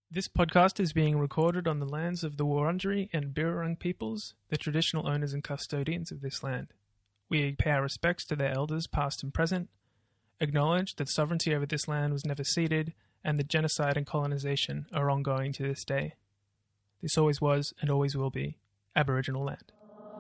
This podcast is being recorded on the lands of the Wurundjeri and Birrarung peoples, the traditional owners and custodians of this land. We pay our respects to their elders past and present, acknowledge that sovereignty over this land was never ceded, and that genocide and colonization are ongoing to this day. This always was and always will be Aboriginal land.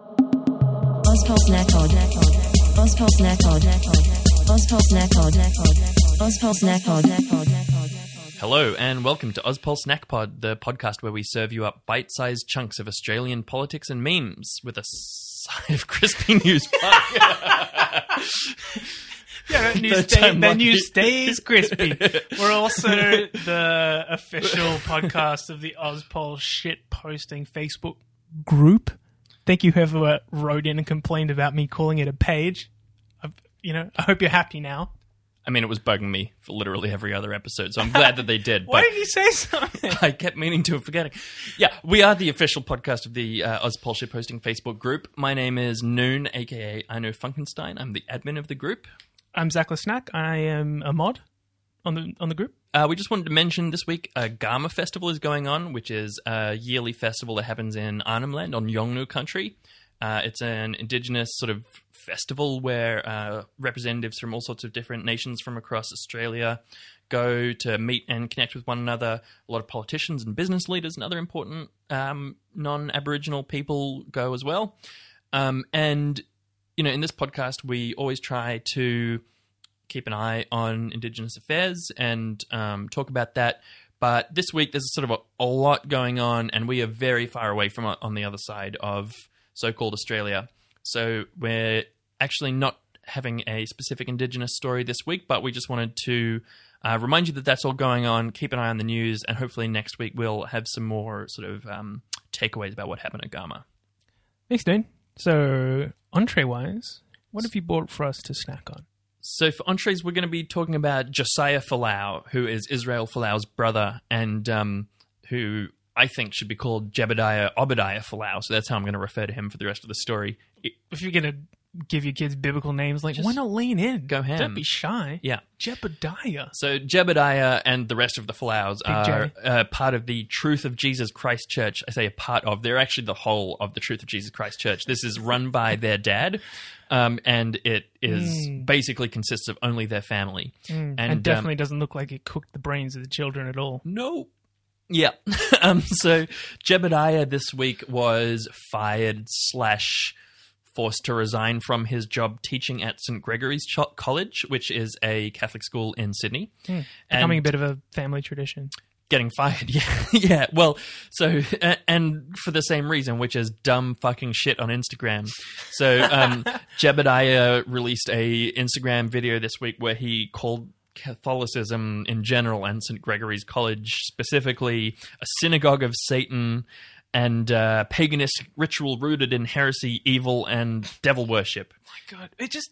Hello and welcome to Ozpol Snack Pod, the podcast where we serve you up bite-sized chunks of Australian politics and memes with a side of crispy news. Yeah, that news stays crispy. We're also the official podcast of the Ozpol shit posting Facebook group. Thank you whoever wrote in and complained about me calling it a page. I hope you're happy now. I mean, it was bugging me for literally every other episode, so I'm glad that they did. Why did you say something? I kept meaning to and forgetting. Yeah, we are the official podcast of the Ozpol shitposting Facebook group. My name is Noon, a.k.a. I Know Funkenstein. I'm the admin of the group. I'm Zach Lesnack. I am a mod on the group. We just wanted to mention this week Garma Festival is going on, which is a yearly festival that happens in Arnhem Land on Yolngu country. It's an indigenous sort of festival where representatives from all sorts of different nations from across Australia go to meet and connect with one another. A lot of politicians and business leaders and other important non-Aboriginal people go as well. And, in this podcast, we always try to keep an eye on Indigenous affairs and talk about that. But this week, there's sort of a lot going on, and we are very far away from on the other side of so-called Australia. So we're actually not having a specific Indigenous story this week, but we just wanted to remind you that that's all going on. Keep an eye on the news, and hopefully next week we'll have some more sort of takeaways about what happened at Garma. Thanks, Dean. So, entree-wise, what have you bought for us to snack on? So for entrees, we're going to be talking about Josiah Folau, who is Israel Folau's brother, and who I think should be called Jebediah Obadiah Folau. So that's how I'm going to refer to him for the rest of the story. If you're going to give your kids biblical names, why not lean in? Go ham. Don't be shy. Yeah. Jebediah. So Jebediah and the rest of the Folaus are part of the Truth of Jesus Christ Church. I say a part of. They're actually the whole of the Truth of Jesus Christ Church. This is run by their dad, and it is basically consists of only their family. And definitely doesn't look like it cooked the brains of the children at all. No. Yeah. So Jebediah this week was fired / forced to resign from his job teaching at St. Gregory's College, which is a Catholic school in Sydney. Becoming a bit of a family tradition. Getting fired, yeah. Yeah, well, so, and for the same reason, which is dumb fucking shit on Instagram. So Jebediah released a Instagram video this week where he called Catholicism in general and St. Gregory's College specifically a synagogue of Satan and paganistic ritual rooted in heresy, evil, and devil worship. My God, it just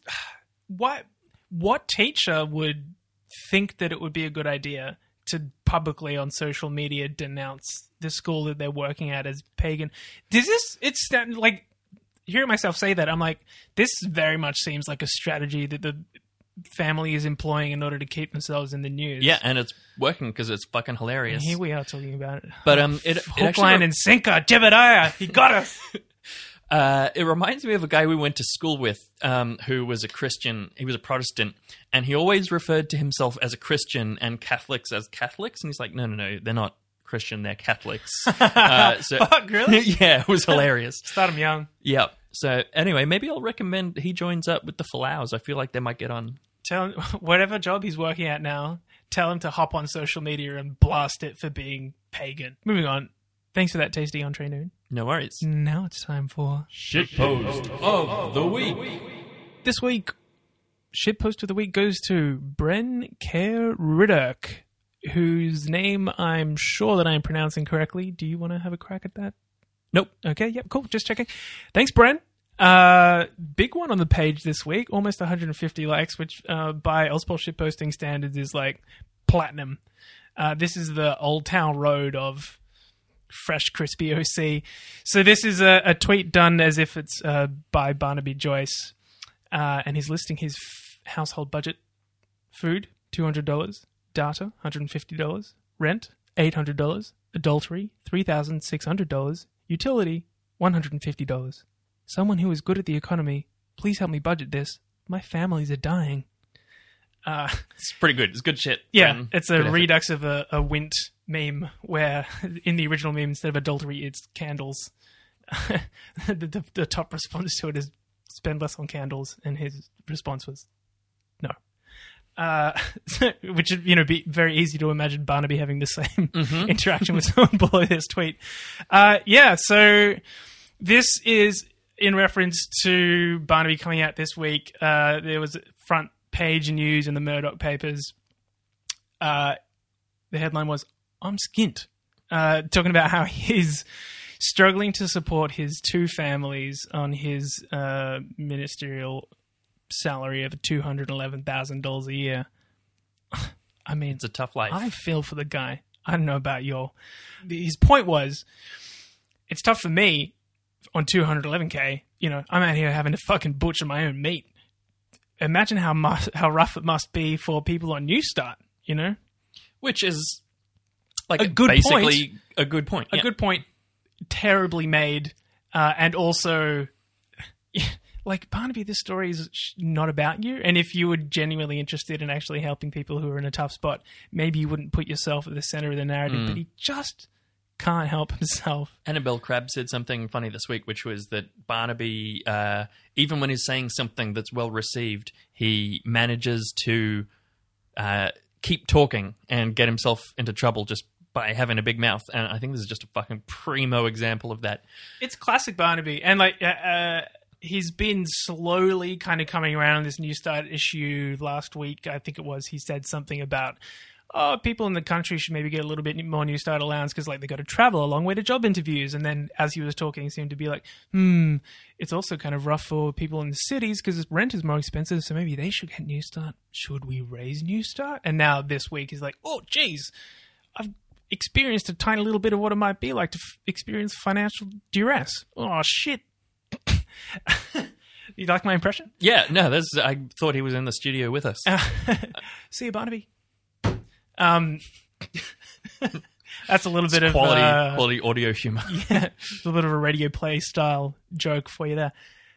what teacher would think that it would be a good idea to publicly on social media denounce the school that they're working at as pagan? It's like hearing myself say that, I'm like, this very much seems like a strategy that the family is employing in order to keep themselves in the news. Yeah, and it's working because it's fucking hilarious. And here we are talking about it. But it hook, actually line, and sinker. Jebediah, he got us. It reminds me of a guy we went to school with who was a Christian. He was a Protestant, and he always referred to himself as a Christian and Catholics as Catholics. And he's like, no, they're not Christian, they're Catholics. Fuck, really? Yeah, it was hilarious. Start him young. Yeah. So anyway, maybe I'll recommend he joins up with the Folaus. I feel like they might get on. Tell him, whatever job he's working at now, tell him to hop on social media and blast it for being pagan. Moving on. Thanks for that tasty entree, Noon. No worries. Now it's time for Shitpost of the Week. This week, Shitpost of the Week goes to Bren Kerr Riddock, whose name I'm sure that I am pronouncing correctly. Do you want to have a crack at that? Nope. Okay, yep, cool. Just checking. Thanks, Bren. Big one on the page this week, almost 150 likes, which by Ozpol shitposting standards is like platinum. This is the Old Town Road of fresh, crispy OC. So this is a tweet done as if it's by Barnaby Joyce, and he's listing his household budget: food, $200, data, $150, rent, $800. Adultery, $3,600. Utility, $150. Someone who is good at the economy, please help me budget this. My families are dying. It's pretty good. It's good shit. Yeah, it's a good effort. redux of a Wint meme where in the original meme, instead of adultery, it's candles. the top response to it is spend less on candles, and his response was no. Which would be very easy to imagine Barnaby having the same interaction with someone below this tweet. So this is in reference to Barnaby coming out this week. There was front page news in the Murdoch papers. The headline was, I'm skint. Talking about how he's struggling to support his two families on his ministerial salary of $211,000 a year. I mean, It's a tough life. I feel for the guy. I don't know about y'all. His point was, it's tough for me on $211K. I'm out here having to fucking butcher my own meat. Imagine how rough it must be for people on New Start, Which is like A good basically a good point. A good point, terribly made, and also, like, Barnaby, this story is not about you. And if you were genuinely interested in actually helping people who are in a tough spot, maybe you wouldn't put yourself at the center of the narrative. But he just can't help himself. Annabelle Crabb said something funny this week, which was that Barnaby, even when he's saying something that's well received, he manages to keep talking and get himself into trouble just by having a big mouth. And I think this is just a fucking primo example of that. It's classic Barnaby. And, like, he's been slowly kind of coming around on this New Start issue. Last week, I think it was, he said something about, people in the country should maybe get a little bit more New Start allowance because, like, they got to travel a long way to job interviews. And then as he was talking, he seemed to be like, it's also kind of rough for people in the cities because rent is more expensive, so maybe they should get New Start. Should we raise New Start? And now this week he's like, oh, geez, I've experienced a tiny little bit of what it might be like to experience financial duress. Oh, shit. You like my impression? Yeah, no, I thought he was in the studio with us. See you, Barnaby. That's a little bit of quality audio humor. Yeah, a little bit of a radio play style joke for you there.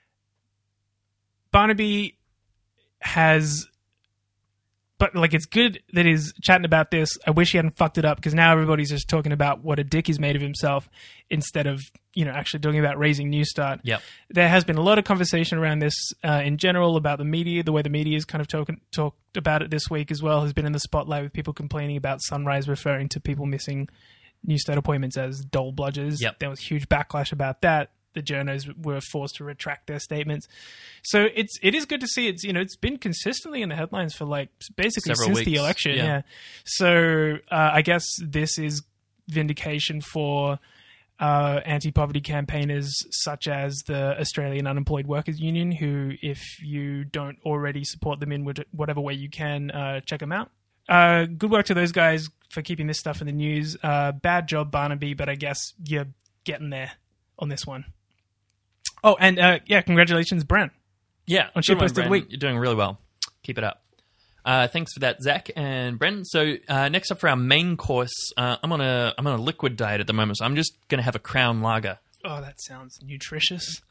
Barnaby has, but like, it's good that he's chatting about this. I wish he hadn't fucked it up because now everybody's just talking about what a dick he's made of himself instead of actually talking about raising New Start. Yep. There has been a lot of conversation around this in general about the media. The way the media has kind of talked about it this week as well has been in the spotlight with people complaining about Sunrise referring to people missing New Start appointments as dole bludgers. Yep. There was huge backlash about that. The journos were forced to retract their statements. So it is good to see it's been consistently in the headlines for like basically Several since weeks. the election. Yeah. Yeah. So I guess this is vindication for anti-poverty campaigners such as the Australian Unemployed Workers Union, who, if you don't already support them in whatever way you can, check them out. Good work to those guys for keeping this stuff in the news. Bad job, Barnaby, but I guess you're getting there on this one. Oh, and congratulations, Brent. Yeah, On good Shitpost one, of the Bren. Week. You're doing really well. Keep it up. Thanks for that, Zach and Brendan. So next up for our main course, I'm on a liquid diet at the moment, so I'm just going to have a Crown Lager. Oh, that sounds nutritious.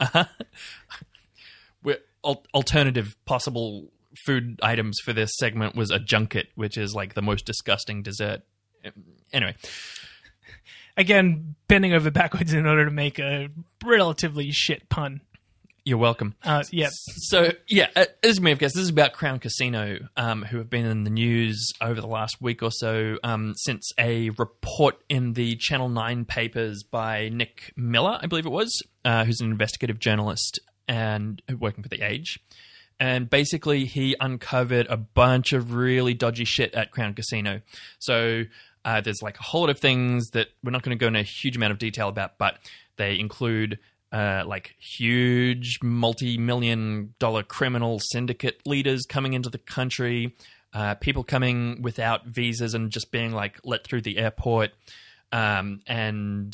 Alternative possible food items for this segment was a junket, which is like the most disgusting dessert. Anyway. Again, bending over backwards in order to make a relatively shit pun. You're welcome. Yeah. So, as you may have guessed, this is about Crown Casino, who have been in the news over the last week or so since a report in the Channel 9 papers by Nick Miller, I believe it was, who's an investigative journalist and working for The Age. And basically, he uncovered a bunch of really dodgy shit at Crown Casino. So, there's like a whole lot of things that we're not going to go into a huge amount of detail about, but they include like huge multi-million-dollar criminal syndicate leaders coming into the country, people coming without visas and just being like let through the airport, and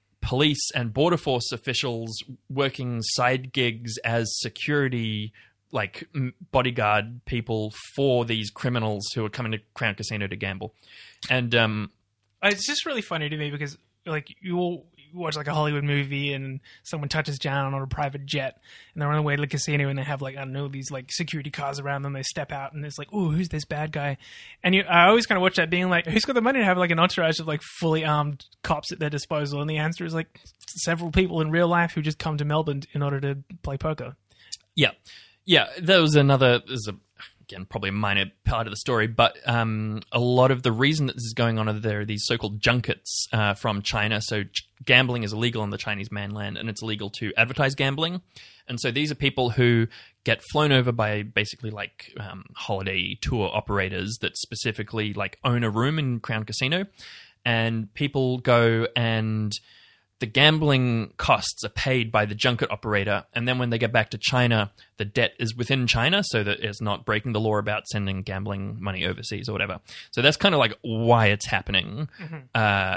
police and border force officials working side gigs as security like bodyguard people for these criminals who are coming to Crown Casino to gamble. And it's just really funny to me because like you watch like a Hollywood movie and someone touches down on a private jet and they're on the way to the casino and they have like, I don't know, these like security cars around them. They step out and it's like, oh, who's this bad guy? And I always kind of watch that being like, who's got the money to have like an entourage of like fully armed cops at their disposal? And the answer is like several people in real life who just come to Melbourne in order to play poker. Yeah. There's again, probably a minor part of the story, but a lot of the reason that this is going on are there are these so-called junkets from China. So gambling is illegal on the Chinese mainland, and it's illegal to advertise gambling. And so these are people who get flown over by basically like holiday tour operators that specifically like own a room in Crown Casino, and people go and the gambling costs are paid by the junket operator, and then when they get back to China, the debt is within China so that it's not breaking the law about sending gambling money overseas or whatever. So that's kind of like why it's happening. Mm-hmm.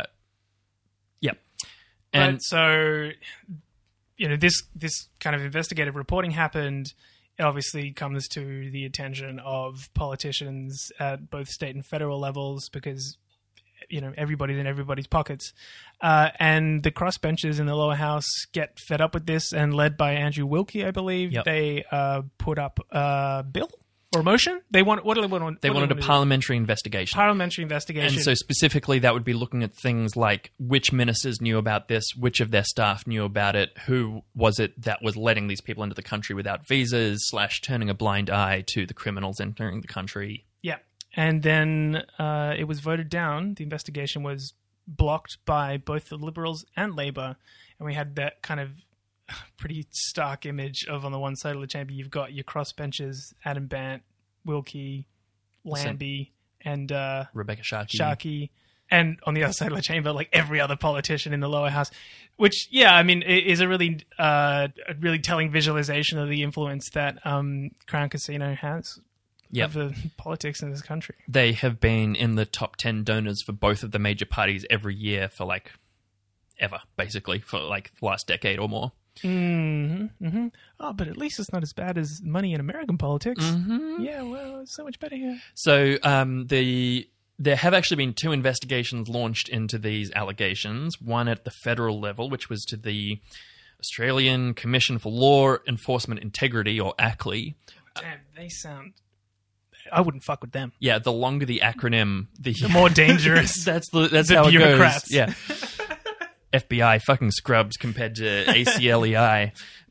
And so, this kind of investigative reporting happened. It obviously comes to the attention of politicians at both state and federal levels because everybody's in everybody's pockets. And the crossbenchers in the lower house get fed up with this, and led by Andrew Wilkie, I believe, they put up a bill or a motion. They wanted a parliamentary investigation. Parliamentary investigation. And so specifically that would be looking at things like which ministers knew about this, which of their staff knew about it, who was it that was letting these people into the country without visas / turning a blind eye to the criminals entering the country. Yeah. And then it was voted down. The investigation was blocked by both the Liberals and Labor. And we had that kind of pretty stark image of, on the one side of the chamber, you've got your crossbenchers, Adam Bant, Wilkie, Lambie, and Rebecca Sharkey. And on the other side of the chamber, like every other politician in the lower house, which, is a really telling visualization of the influence that Crown Casino has. Of politics in this country. They have been in the top 10 donors for both of the major parties every year for like ever, basically, for like the last decade or more. Mm-hmm. Mm-hmm. Oh, but at least it's not as bad as money in American politics. Mm-hmm. Yeah, well, it's so much better here. So there have actually been 2 investigations launched into these allegations. One at the federal level, which was to the Australian Commission for Law Enforcement Integrity, or ACLE. Damn, they sound... I wouldn't fuck with them. Yeah, the longer the acronym, the more dangerous. that's the how bureaucrats. It goes. Yeah, FBI fucking scrubs compared to ACLEI.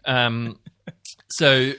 So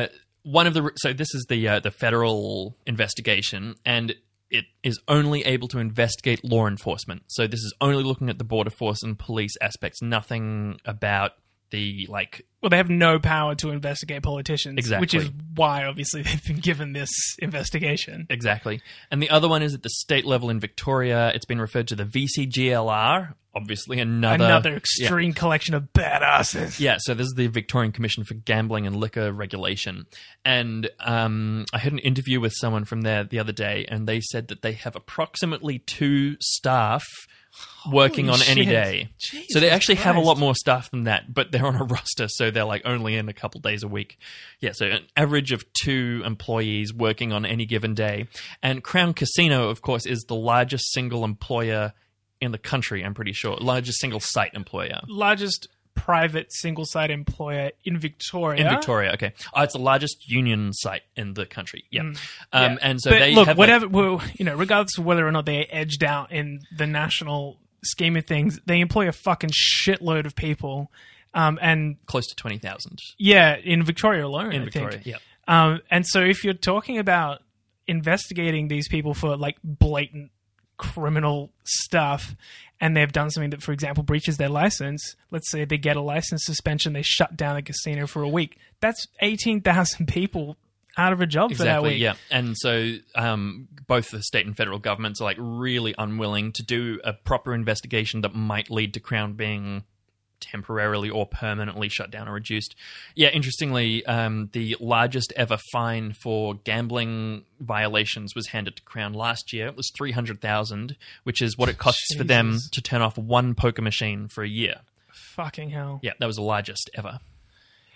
this is the federal investigation, and it is only able to investigate law enforcement. So this is only looking at the border force and police aspects. Nothing about the Well, they have no power to investigate politicians. Exactly. Which is why, obviously, they've been given this investigation. Exactly. And the other one is at the state level in Victoria. It's been referred to the VCGLR, obviously another extreme collection of badasses. Yeah, so this is the Victorian Commission for Gambling and Liquor Regulation. And I had an interview with someone from there the other day, and they said that they have approximately 2 staff working on any day. Jesus so they actually Christ. have a lot more staff than that, but they're on a roster, so they're like only in a couple days a week. Yeah, so an average of 2 employees working on any given day. And Crown Casino, of course, is the largest single employer in the country, I'm pretty sure. Largest single site employer. Largest private single site employer in Victoria. In Victoria, okay. It's the largest union site in the country. Yeah. And so but they look, have regardless of whether or not they edged out in the national scheme of things, they employ a fucking shitload of people. And close to 20,000. Yeah, in Victoria alone, in I Victoria, think. Yeah. And so if you're talking about investigating these people for like blatant criminal stuff, and they've done something that, for example, breaches their license, let's say they get a license suspension, they shut down the casino for a week, that's 18,000 people out of a job for that week. Yeah. And so both the state and federal governments are like really unwilling to do a proper investigation that might lead to Crown being temporarily or permanently shut down or reduced. Yeah, interestingly, the largest ever fine for gambling violations was handed to Crown last year. It was $300,000, which is what it costs for them to turn off 1 poker machine for a year. Fucking hell. Yeah, that was the largest ever.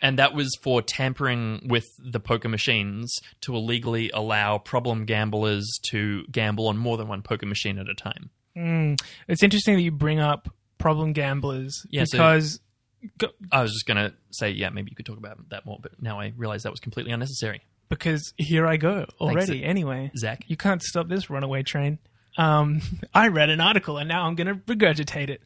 And that was for tampering with the poker machines to illegally allow problem gamblers to gamble on more than one poker machine at a time. It's interesting that you bring up problem gamblers Yeah, because... I was just going to say, yeah, maybe you could talk about that more, but now I realize that was completely unnecessary. Because here I go already. Thanks, anyway, Zach. You can't stop this runaway train. I read an article and now I'm going to regurgitate it.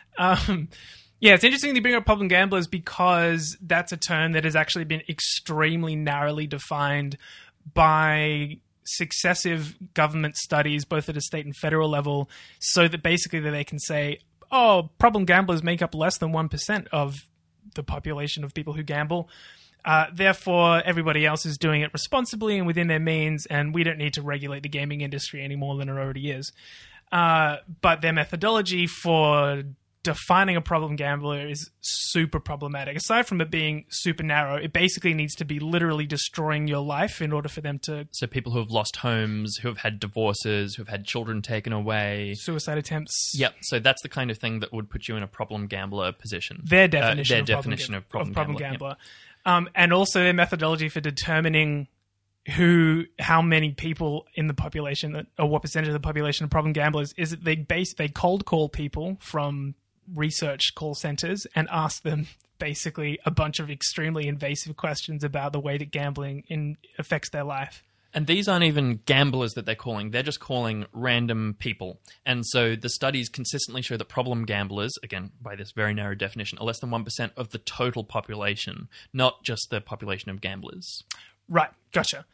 Yeah, it's interesting to bring up problem gamblers because that's a term that has actually been extremely narrowly defined by successive government studies, both at a state and federal level, so that basically they can say, oh, problem gamblers make up less than 1% of the population of people who gamble. Therefore, everybody else is doing it responsibly and within their means, and we don't need to regulate the gaming industry any more than it already is. But their methodology for defining a problem gambler is super problematic. Aside from it being super narrow, it basically needs to be literally destroying your life in order for them to... So people who have lost homes, who have had divorces, who have had children taken away. Suicide attempts. Yep. So that's the kind of thing that would put you in a problem gambler position. Their definition, of problem gambler. Yep. And also their methodology for determining how many people in the population, or what percentage of the population of problem gamblers, is that they cold call people from research call centers and ask them basically a bunch of extremely invasive questions about the way that gambling affects their life. And these aren't even gamblers that they're calling. They're just calling random people. And so the studies consistently show that problem gamblers, again, by this very narrow definition, are less than 1% of the total population, not just the population of gamblers. Right. Gotcha.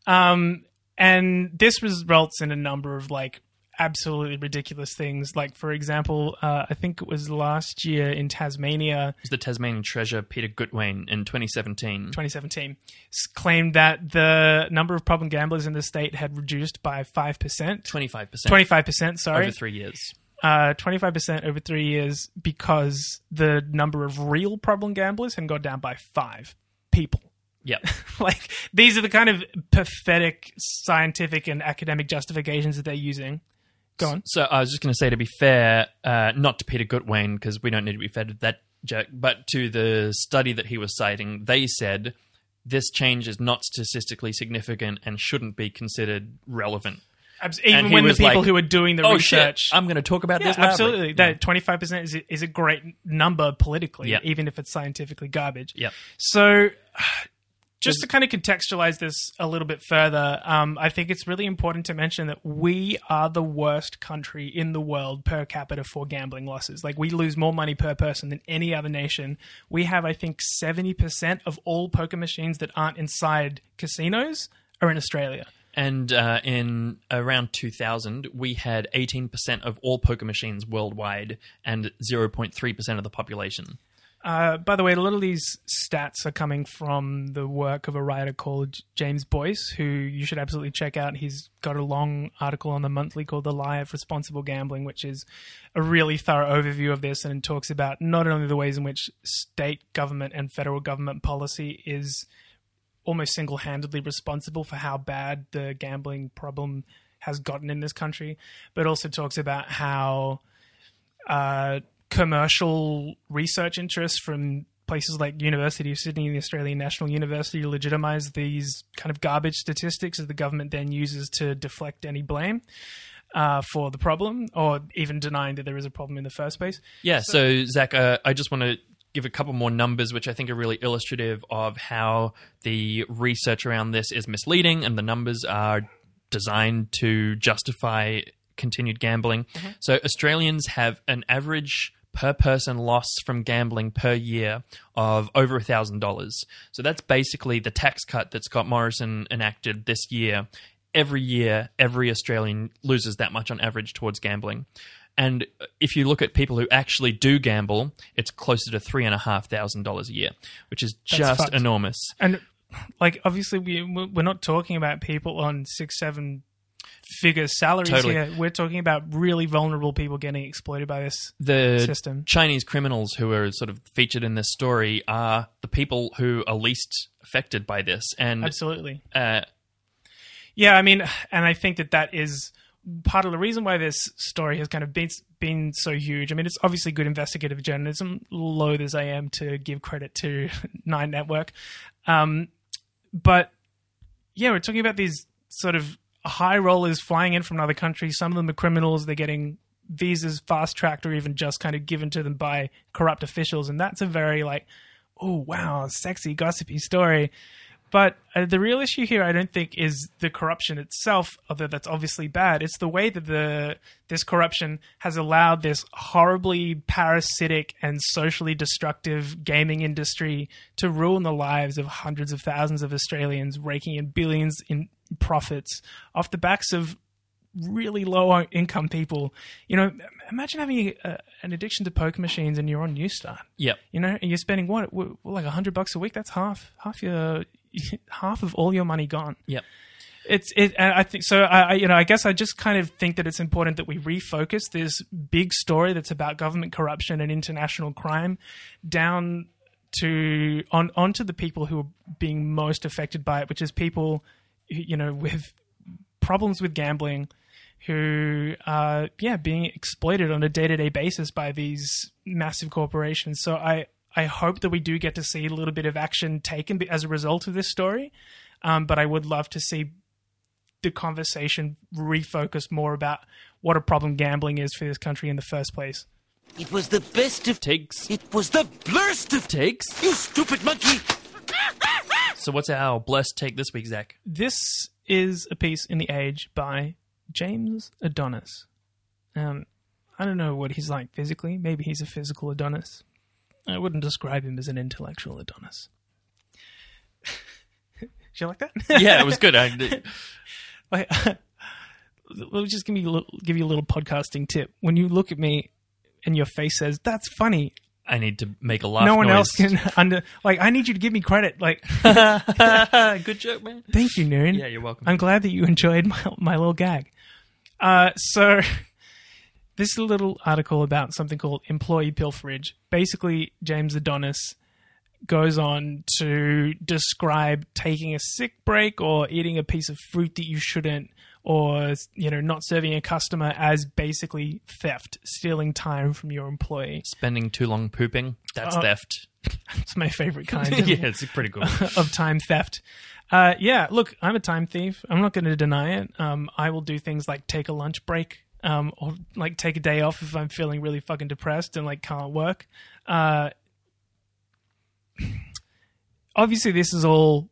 And this results in a number of absolutely ridiculous things. Like, for example, I think it was last year in Tasmania. It was the Tasmanian Treasurer, Peter Gutwein, in 2017, claimed that the number of problem gamblers in the state had reduced by 5%. 25%. 25%, sorry. Over 3 years. 25% over 3 years because the number of real problem gamblers had gone down by 5 people. Yep. These are the kind of pathetic scientific and academic justifications that they're using. Go on. So I was just going to say, to be fair, not to Peter Gutwein, because we don't need to be fed to that jerk, but to the study that he was citing, they said this change is not statistically significant and shouldn't be considered relevant. Even when the people who are doing the research... Shit, I'm going to talk about this loudly. Absolutely. Yeah. That 25% is a great number politically, Yep. even if it's scientifically garbage. Yep. So... Just to kind of contextualize this a little bit further, I think it's really important to mention that we are the worst country in the world per capita for gambling losses. We lose more money per person than any other nation. We have, I think, 70% of all poker machines that aren't inside casinos are in Australia. And in around 2000, we had 18% of all poker machines worldwide and 0.3% of the population. By the way, a lot of these stats are coming from the work of a writer called James Boyce, who you should absolutely check out. He's got a long article on The Monthly called The Lie of Responsible Gambling, which is a really thorough overview of this and talks about not only the ways in which state government and federal government policy is almost single-handedly responsible for how bad the gambling problem has gotten in this country, but also talks about how... commercial research interests from places like University of Sydney and the Australian National University legitimize these kind of garbage statistics that the government then uses to deflect any blame for the problem, or even denying that there is a problem in the first place. Yeah, so Zach, I just want to give a couple more numbers which I think are really illustrative of how the research around this is misleading, and the numbers are designed to justify continued gambling. Mm-hmm. So Australians have an average per person loss from gambling per year of over $1,000. So that's basically the tax cut that Scott Morrison enacted this year. Every year, every Australian loses that much on average towards gambling. And if you look at people who actually do gamble, it's closer to $3,500 a year, which is just enormous. And obviously we're not talking about people on 6-7 figure salaries here. We're talking about really vulnerable people getting exploited by this system. Chinese criminals who are sort of featured in this story are the people who are least affected by this. And absolutely. Yeah, I mean, and I think that is part of the reason why this story has kind of been so huge. I mean, it's obviously good investigative journalism, loath as I am to give credit to Nine Network. But yeah, we're talking about these sort of high rollers flying in from other countries. Some of them are criminals. They're getting visas fast-tracked or even just kind of given to them by corrupt officials. And that's a very like, oh, wow, sexy, gossipy story. But the real issue here, I don't think, is the corruption itself, although that's obviously bad. It's the way that this corruption has allowed this horribly parasitic and socially destructive gaming industry to ruin the lives of hundreds of thousands of Australians, raking in billions in profits off the backs of really low income people. You know, imagine having an addiction to poker machines and you're on Newstart. Yep. You know, and you're spending like $100 a week. That's half of all your money gone. Yep. And I think so. I guess I just kind of think that it's important that we refocus this big story that's about government corruption and international crime down to onto the people who are being most affected by it, which is people, you know, with problems with gambling, who are being exploited on a day-to-day basis by these massive corporations. So I hope that we do get to see a little bit of action taken as a result of this story, but I would love to see the conversation refocus more about what a problem gambling is for this country in the first place. It was the best of takes. It was the blurst of takes. You stupid monkey! So what's our blessed take this week, Zach? This is a piece in The Age by James Adonis. I don't know what he's like physically. Maybe he's a physical Adonis. I wouldn't describe him as an intellectual Adonis. Did you like that? Yeah, it was good. Let me just give you a little podcasting tip. When you look at me and your face says, "That's funny," I need to make a laugh no one noise. else can I need you to give me credit. Like, Good joke, man. thank you, Noon. Yeah, you're welcome. I'm glad that you enjoyed my little gag. So this is a little article about something called employee pilferage. Basically, James Adonis goes on to describe taking a sick break or eating a piece of fruit that you shouldn't, or, you know, not serving a customer as basically theft, stealing time from your employee. Spending too long pooping, that's theft. It's my favorite kind Yeah, it's pretty cool. of time theft. Look, I'm a time thief. I'm not going to deny it. I will do things like take a lunch break, or like take a day off if I'm feeling really fucking depressed and like can't work. Obviously, this is all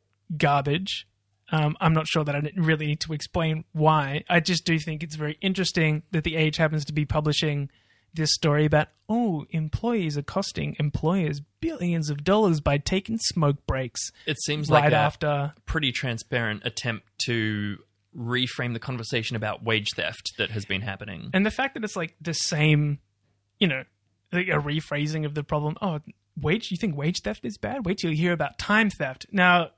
garbage. I'm not sure that I really need to explain why. I just do think it's very interesting that The Age happens to be publishing this story about, employees are costing employers billions of dollars by taking smoke breaks. It seems like after pretty transparent attempt to reframe the conversation about wage theft that has been happening. And the fact that it's like the same, you know, like a rephrasing of the problem. Oh, you think wage theft is bad? Wait till you hear about time theft. Now,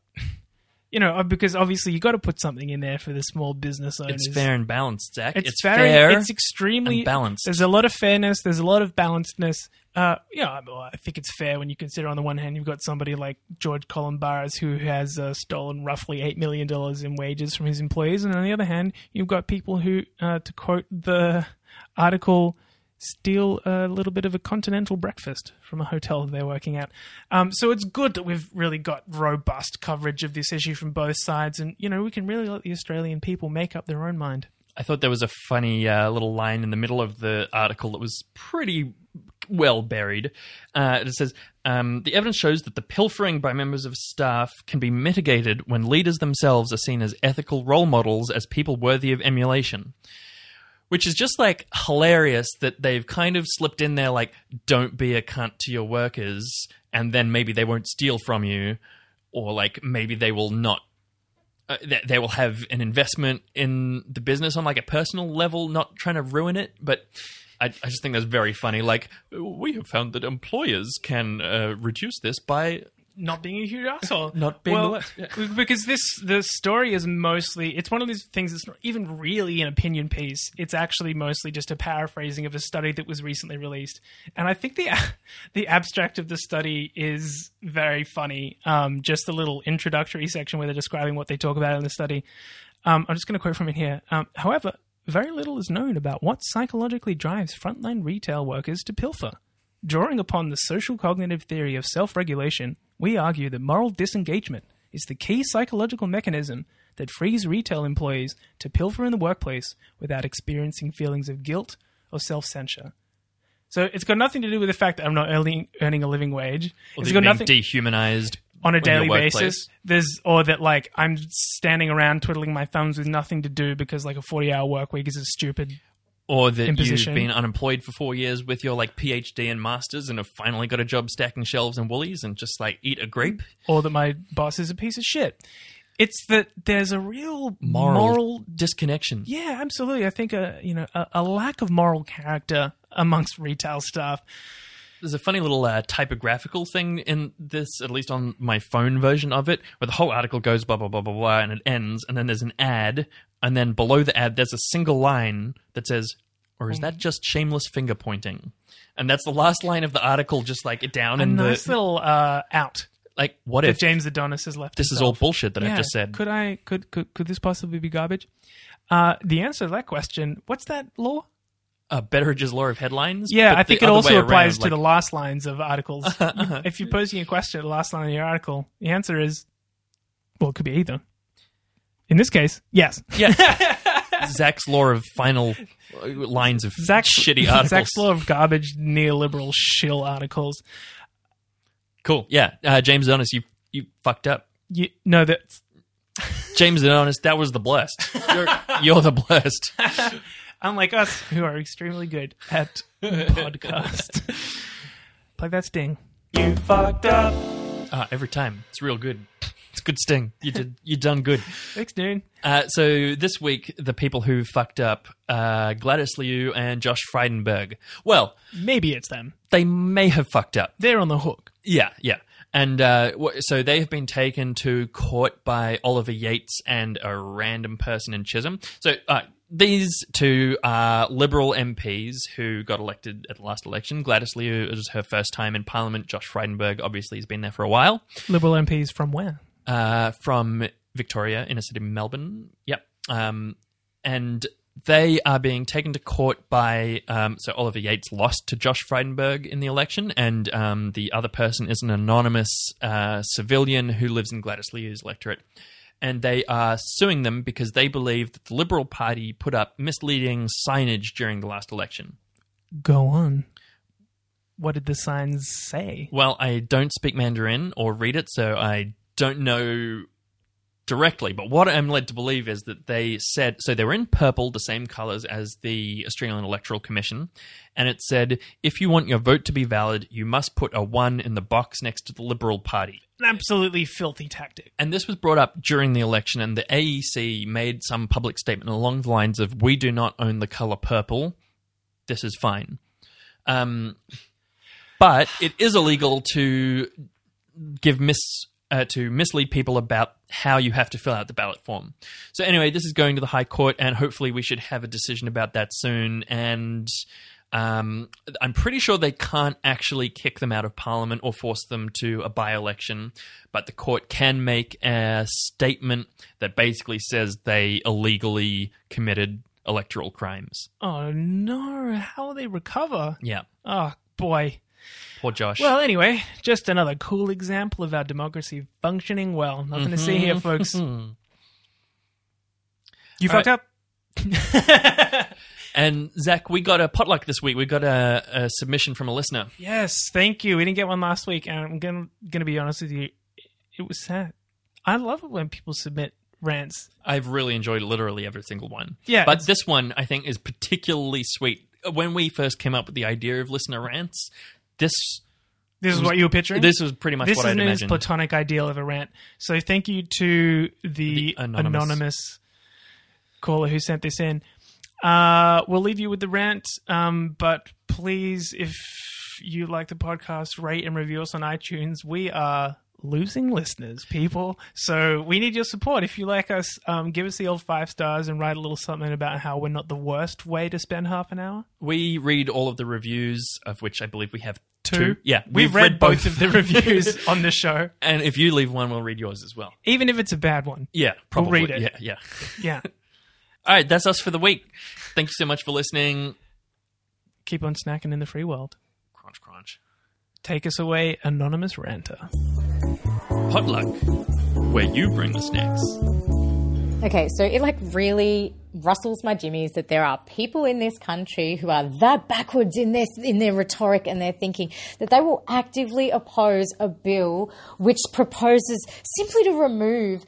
you know, because obviously you got to put something in there for the small business owners. It's fair and balanced, Zach. It's fair. It's extremely and balanced. There's a lot of fairness. There's a lot of balancedness. I think it's fair when you consider on the one hand you've got somebody like George Columbaras who has stolen roughly $8 million in wages from his employees, and on the other hand you've got people who, to quote the article, steal a little bit of a continental breakfast from a hotel they're working at. So it's good that we've really got robust coverage of this issue from both sides, and, you know, we can really let the Australian people make up their own mind. I thought there was a funny little line in the middle of the article that was pretty well buried. It says, the evidence shows that the pilfering by members of staff can be mitigated when leaders themselves are seen as ethical role models, as people worthy of emulation. Which is just, like, hilarious that they've kind of slipped in there, like, don't be a cunt to your workers, and then maybe they won't steal from you, or, like, maybe they will not... they will have an investment in the business on, like, a personal level, not trying to ruin it, but... I just think that's very funny. Like, we have found that employers can reduce this by... Not being a huge asshole. Not being the worst. Because the story is mostly... It's one of these things that's not even really an opinion piece. It's actually mostly just a paraphrasing of a study that was recently released. And I think the abstract of the study is very funny. Just the little introductory section where they're describing what they talk about in the study. I'm just going to quote from it here. However, very little is known about what psychologically drives frontline retail workers to pilfer. Drawing upon the social cognitive theory of self-regulation, we argue that moral disengagement is the key psychological mechanism that frees retail employees to pilfer in the workplace without experiencing feelings of guilt or self-censure. So it's got nothing to do with the fact that I'm not earning a living wage. Or It's that got you're nothing being dehumanized on a in your daily workplace. basis. Or that like I'm standing around twiddling my thumbs with nothing to do because like a 40-hour work week is a stupid. Or that imposition. you've been unemployed for 4 years with your like PhD and masters and have finally got a job stacking shelves and Woolies and just like eat a grape. Or that my boss is a piece of shit. It's that there's a real Moral disconnection. yeah, absolutely. I think a lack of moral character amongst retail staff. There's a funny little typographical thing in this, at least on my phone version of it, where the whole article goes blah, blah, blah, blah, blah, and it ends, and then there's an ad, and then below the ad there's a single line that says, or is that just shameless finger pointing? And that's the last line of the article, just like down A in nice the... little out Like, what that if James Adonis has left. this is all bullshit that I've Yeah, just said? Could this possibly be garbage? The answer to that question, what's that law? Betteridge's Law of Headlines? Yeah, but I think the it other also way applies around, to the like- last lines of articles. If you're posing a question at the last line of your article, the answer is, well, it could be either. In this case, yes. Yeah. Zach's Law of final lines of shitty articles. Zach's law of garbage, neoliberal shill articles. Cool. Yeah. James Adonis, you fucked up. No, that James Adonis, that was the blessed. You're the blessed. unlike us, who are extremely good at podcast. Play that sting. You fucked up. Every time. It's real good. It's a good sting. You done good. Thanks, dude. So this week, the people who fucked up, Gladys Liu and Josh Frydenberg. Well, Maybe it's them. they may have fucked up. They're on the hook. Yeah. And so they have been taken to court by Oliver Yates and a random person in Chisholm. So these two are Liberal MPs who got elected at the last election. Gladys Liu is her first time in Parliament. Josh Frydenberg obviously has been there for a while. Liberal MPs from where? From Victoria, inner city Melbourne. Yep. And they are being taken to court by... so Oliver Yates lost to Josh Frydenberg in the election, and the other person is an anonymous civilian who lives in Gladys Liu's electorate. And they are suing them because they believe that the Liberal Party put up misleading signage during the last election. Go on. What did the signs say? Well, I don't speak Mandarin or read it, so I don't know directly. But what I'm led to believe is that they said... So they were in purple, the same colours as the Australian Electoral Commission. And it said, if you want your vote to be valid, you must put a 1 in the box next to the Liberal Party. An absolutely filthy tactic. And this was brought up during the election, and the AEC made some public statement along the lines of, we do not own the colour purple. This is fine. But it is illegal to to mislead people about how you have to fill out the ballot form. So anyway, this is going to the High Court, and hopefully we should have a decision about that soon. And I'm pretty sure they can't actually kick them out of Parliament or force them to a by-election, but the court can make a statement that basically says they illegally committed electoral crimes. Oh, no. How will they recover? Yeah. Oh, boy. Poor Josh. Well, anyway, just another cool example of our democracy functioning well. Nothing to see here, folks. You fucked up? And Zach, we got a potluck this week. We got a submission from a listener. Yes, thank you. We didn't get one last week, and I'm gonna be honest with you. It was sad. I love it when people submit rants. I've really enjoyed literally every single one. Yeah, But it's- this one, I think, is particularly sweet. When we first came up with the idea of listener rants, this This is what you were picturing? this was pretty much This what is I'd his imagined. platonic ideal of a rant. So thank you to the anonymous. anonymous caller who sent this in. We'll leave you with the rant, but please, if you like the podcast, rate and review us on iTunes. We are losing listeners, people. So we need your support. If you like us, give us the old 5 stars and write a little something about how we're not the worst way to spend half an hour. We read all of the reviews, of which I believe we have 2. 2? Yeah. We've read both of the reviews on the show. And if you leave one, we'll read yours as well. Even if it's a bad one. Yeah, probably. read it. Yeah. Yeah. All right, that's us for the week. Thank you so much for listening. Keep on snacking in the free world. Crunch, crunch. Take us away, anonymous ranter. Potluck, where you bring the snacks. Okay, so it like really rustles my jimmies that there are people in this country who are that backwards in their rhetoric and their thinking that they will actively oppose a bill which proposes simply to remove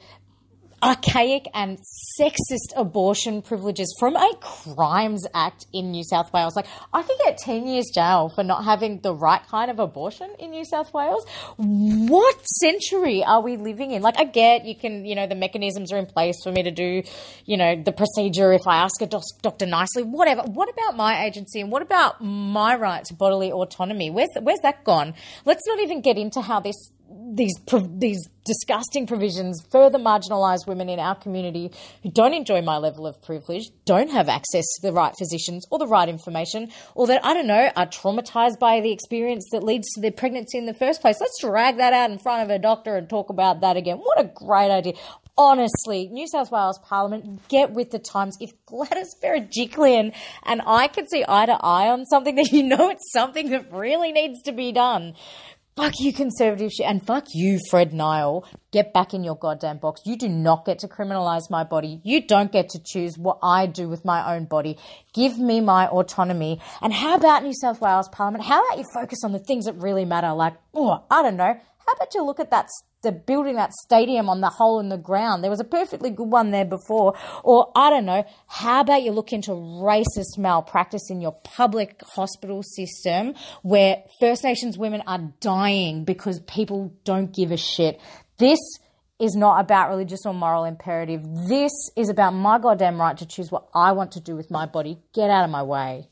archaic and sexist abortion privileges from a Crimes Act in New South Wales. Like, I could get 10 years jail for not having the right kind of abortion in New South Wales. What century are we living in? Like, I get you can, the mechanisms are in place for me to do, the procedure if I ask a doctor nicely, whatever. What about my agency and what about my right to bodily autonomy? Where's that gone? Let's not even get into how these disgusting provisions further marginalise women in our community who don't enjoy my level of privilege, don't have access to the right physicians or the right information, or that, I don't know, are traumatised by the experience that leads to their pregnancy in the first place. Let's drag that out in front of a doctor and talk about that again. What a great idea. Honestly, New South Wales Parliament, get with the times. If Gladys Berejiklian and I can see eye to eye on something, then it's something that really needs to be done. Fuck you, conservative shit, and fuck you, Fred Nile. Get back in your goddamn box. You do not get to criminalise my body. You don't get to choose what I do with my own body. Give me my autonomy. And how about New South Wales Parliament? How about you focus on the things that really matter? Like, I don't know. How about you look at the building that stadium on the hole in the ground? There was a perfectly good one there before. Or, I don't know, how about you look into racist malpractice in your public hospital system where First Nations women are dying because people don't give a shit? This is not about religious or moral imperative. This is about my goddamn right to choose what I want to do with my body. Get out of my way.